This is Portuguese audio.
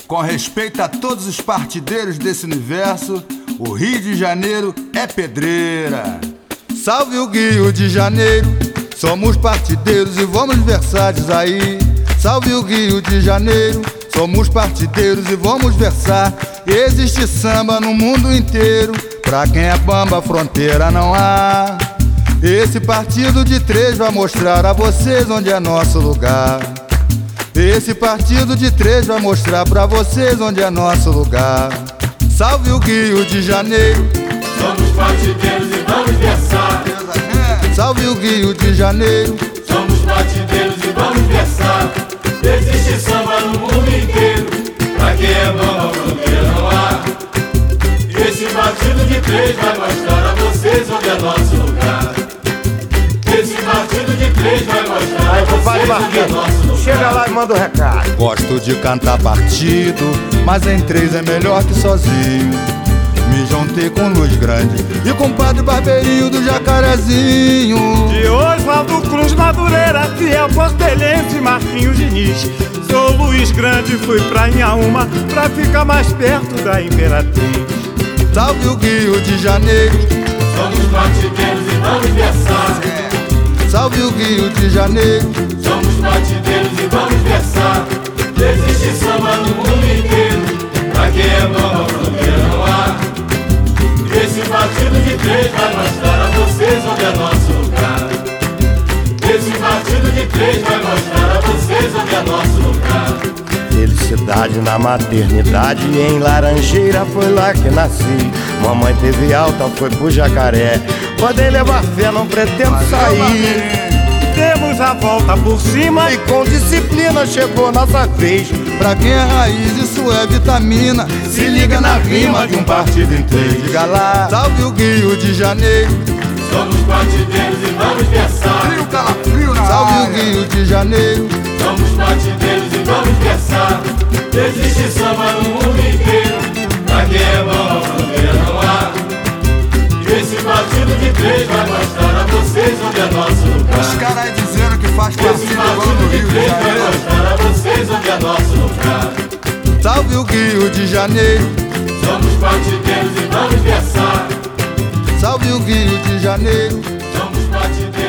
Com respeito a todos os partideiros desse universo, o Rio de Janeiro é pedreira. Salve o Rio de Janeiro, somos partideiros e vamos versáteis aí. Salve o Rio de Janeiro, somos partideiros e vamos versar. Existe samba no mundo inteiro, pra quem é bamba fronteira não há. Esse partido de três vai mostrar a vocês onde é nosso lugar. Esse partido de três vai mostrar pra vocês onde é nosso lugar. Salve o Rio de Janeiro, somos partideiros e vamos versar. Salve o Rio de Janeiro, somos partideiros e vamos versar. Existe samba no mundo inteiro, pra quem é bamba fronteira não há. Esse partido de três vai mostrar a vocês onde é nosso lugar. Esse partido de três vai mostrar a vocês onde é nosso lugar. Chega lá e manda o recado. Gosto de cantar partido, mas em três é melhor que sozinho. Me juntei com Luz Grande e com o Padre Barbeirinho do Jacarezinho. De Oswaldo Cruz, Madureira, Fiel Portelense, Marquinhos Diniz. Sou Luiz Grande, fui pra Inhaúma pra ficar mais perto da Imperatriz. Salve o Rio de Janeiro, somos partideiros e vamos versar. Salve o Rio de Janeiro, somos partideiros e vamos versar. Existe samba no mundo inteiro, pra quem é bamba fronteira não há. Esse partido de três vai mostrar a vocês onde é nosso lugar. Esse partido de três vai mostrar a vocês onde é nosso lugar. Felicidade na maternidade e em Laranjeira foi lá que nasci. Mamãe teve alta, foi pro Jacaré. Podem levar fé, não pretendo sair. Demos a volta por cima E com disciplina chegou nossa vez. pra quem é raiz isso é vitamina. Se liga na rima de um partido em três. Diga lá, salve o Rio de Janeiro, Somos partideiros e vamos versar. frio calafrio na salve o Rio de Janeiro, Somos partideiros e vamos versar. Existe samba no mundo inteiro, pra quem é bamba fronteira não há. Esse partido de três vai mostrar a vocês onde é nosso os lugar. caras aí dizendo que faz Esse partido igual no partido de Rio de três vai Janeiro. mostrar a vocês onde é nosso lugar. Salve o Rio de Janeiro, Somos partideiros e vamos versar. salve o Rio de Janeiro, Somos partideiros.